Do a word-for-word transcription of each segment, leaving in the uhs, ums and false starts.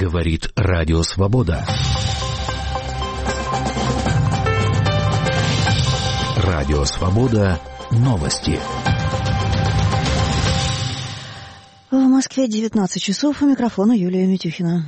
Говорит Радио Свобода. Радио Свобода. Новости. В Москве девятнадцать часов. У микрофона Юлия Митюхина.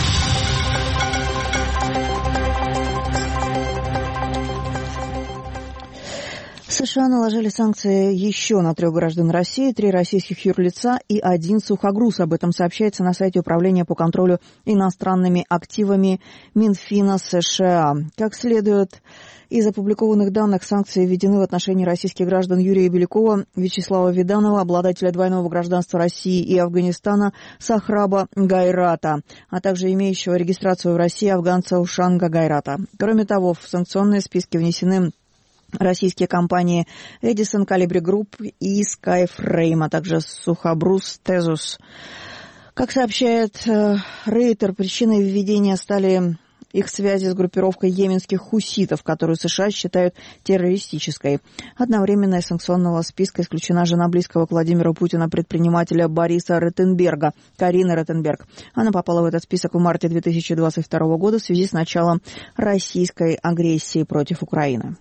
США наложили санкции еще на трех граждан России, три российских юрлица и один сухогруз. Об этом сообщается на сайте Управления по контролю иностранными активами Минфина США. Как следует из опубликованных данных, санкции введены в отношении российских граждан Юрия Белякова, Вячеслава Виданова, обладателя двойного гражданства России и Афганистана Сахраба Гайрата, а также имеющего регистрацию в России афганца Ушанга Гайрата. Кроме того, в санкционные списки внесены российские компании Edison, Colibri Group и Skyframe, а также Сухобрус Тезус. Как сообщает Рейтер, причиной введения стали их связи с группировкой йеменских хуситов, которую США считают террористической. Одновременно из санкционного списка исключена жена близкого к Владимиру Путину предпринимателя Бориса Ротенберга, Карина Ротенберг. Она попала в этот список в марте две тысячи двадцать второго года в связи с началом российской агрессии против Украины.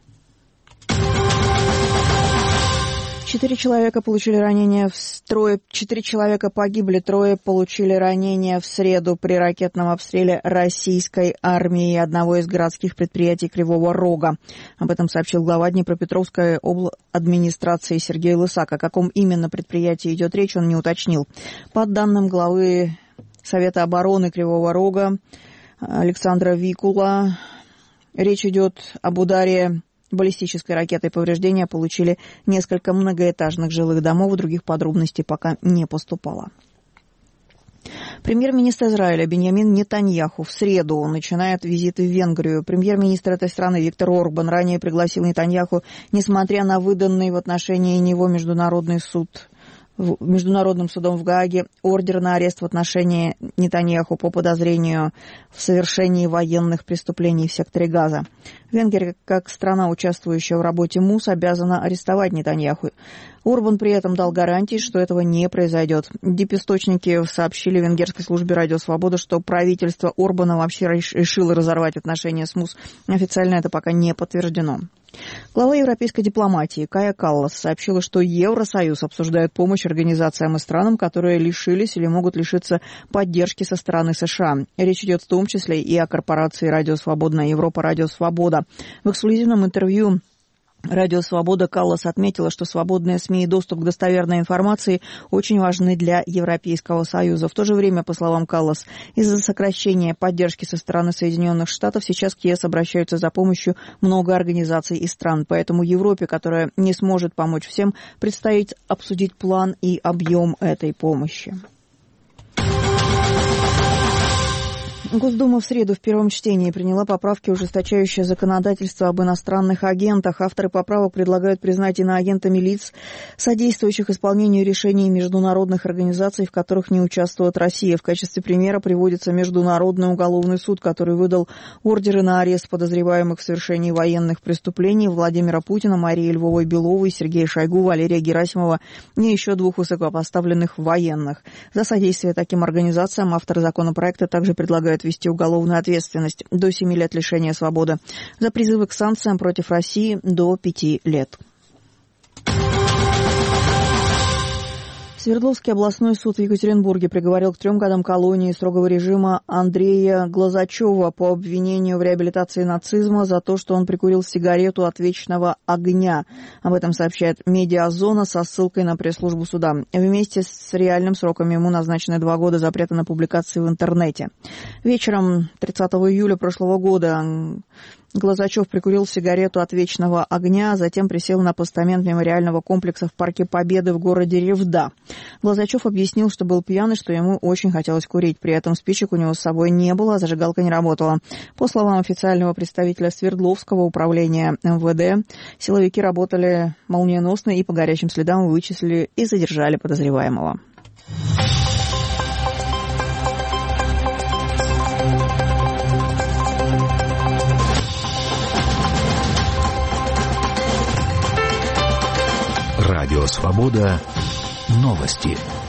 Четыре человека получили ранения, в трое, четыре человека погибли, трое получили ранения в среду при ракетном обстреле российской армии одного из городских предприятий Кривого Рога. Об этом сообщил глава Днепропетровской обладминистрации Сергей Лысак. О каком именно предприятии идет речь, он не уточнил. По данным главы Совета обороны Кривого Рога Александра Викула, речь идет об ударе баллистической ракетой. Повреждения получили несколько многоэтажных жилых домов. Других подробностей пока не поступало. Премьер-министр Израиля Биньямин Нетаньяху в среду начинает визит в Венгрию. Премьер-министр этой страны Виктор Орбан ранее пригласил Нетаньяху, несмотря на выданный в отношении него международный суд Международным судом в Гааге ордер на арест в отношении Нетаньяху по подозрению в совершении военных преступлений в секторе Газа. Венгрия, как страна, участвующая в работе МУС, обязана арестовать Нетаньяху. Орбан при этом дал гарантии, что этого не произойдет. Диписточники сообщили венгерской службе «Радио Свобода», что правительство Орбана вообще решило разорвать отношения с МУС. Официально это пока не подтверждено. Глава европейской дипломатии Кая Каллас сообщила, что Евросоюз обсуждает помощь организациям и странам, которые лишились или могут лишиться поддержки со стороны США. Речь идет в том числе и о корпорации «Радио Свободная Европа», «Радио Свобода». В эксклюзивном интервью «Радио Свобода» Каллас отметила, что свободные СМИ и доступ к достоверной информации очень важны для Европейского Союза. В то же время, по словам Каллас, из-за сокращения поддержки со стороны Соединенных Штатов сейчас к ЕС обращаются за помощью много организаций и стран. Поэтому Европе, которая не сможет помочь всем, предстоит обсудить план и объем этой помощи. Госдума в среду в первом чтении приняла поправки, ужесточающие законодательство об иностранных агентах. Авторы поправок предлагают признать иноагентами лиц, содействующих исполнению решений международных организаций, в которых не участвует Россия. В качестве примера приводится Международный уголовный суд, который выдал ордеры на арест подозреваемых в совершении военных преступлений Владимира Путина, Марии Львовой-Беловой, Сергея Шойгу, Валерия Герасимова и еще двух высокопоставленных военных. За содействие таким организациям авторы законопроекта также предлагают ввести уголовную ответственность до семи лет лишения свободы, за призывы к санкциям против России до пяти лет. Свердловский областной суд в Екатеринбурге приговорил к трем годам колонии строгого режима Андрея Глазачева по обвинению в реабилитации нацизма за то, что он прикурил сигарету от вечного огня. Об этом сообщает «Медиазона» со ссылкой на пресс-службу суда. Вместе с реальным сроком ему назначены два года запрета на публикации в интернете. Вечером тридцатого июля прошлого года Глазачев прикурил сигарету от вечного огня, затем присел на постамент мемориального комплекса в Парке Победы в городе Ревда. Глазачев объяснил, что был пьян и что ему очень хотелось курить. При этом спичек у него с собой не было, а зажигалка не работала. По словам официального представителя Свердловского управления эм вэ дэ, силовики работали молниеносно и по горячим следам вычислили и задержали подозреваемого. Радио Свобода. Новости.